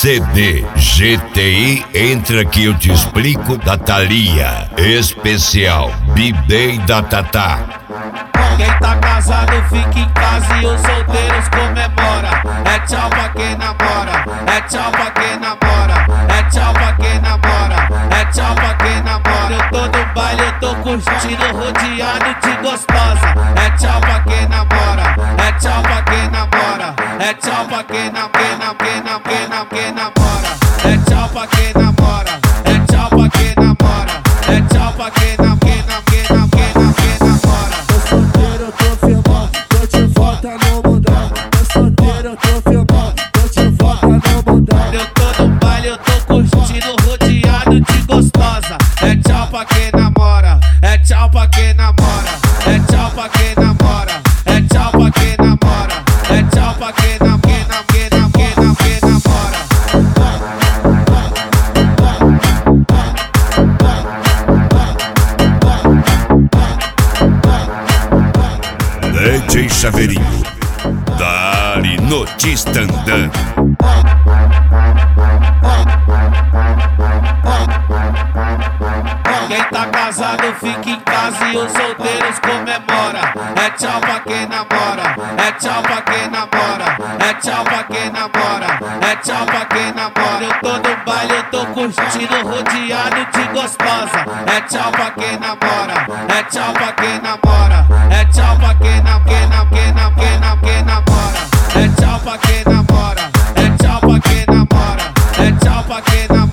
CD GTI Entra Que Eu Te Explico da Thalia. Especial B-Day da Tatá. Quem tá casado fica em casa e os solteiros comemora. É tchau pra quem namora, é tchau pra quem namora, é tchau pra quem namora, é tchau pra quem namora. Eu tô no baile, eu tô curtindo, rodeado de gostosa. É tchau pra quem namora, é tchau pra quem namora, é tchau pra quem namora, é tchau pra quem namora, é tchau pra quem namora, é tchau pra quem namora. Eu tô no baile, eu tô curtindo, rodeado de gostosa. É tchau pra quem namora, é tchau pra quem namora, é tchau pra quem namora, é tchau pra quem namora, é tchau pra quem namora. DJ Chaveirinho, dá-lhe notícia andando. Quem tá casado fica em casa e os solteiros comemora. É tchau pra quem namora, é tchau pra quem namora, é tchau pra quem namora, é tchau pra quem namora. Eu tô no baile, eu tô curtindo, rodeado de gostosa. É tchau pra quem namora, é tchau pra quem namora, é tchau pra quem namora, é tchau pra quem namora, é tchau pra quem namora, é tchau pra quem namora.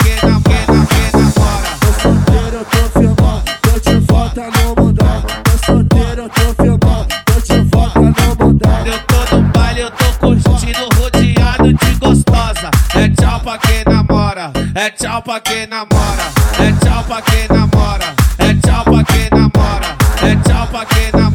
Eu tô no baile, eu tô curtindo, rodeado de gostosa. É tchau pra quem namora, é tchau pra quem namora, é tchau pra quem namora, é tchau pra quem namora, é tchau pra quem namora.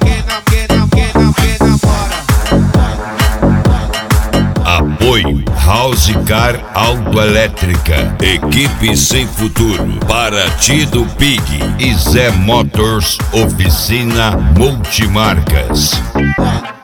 Apoio House Car Autoelétrica, equipe sem futuro, Paraty do Pig e Zé Motors, oficina multimarcas.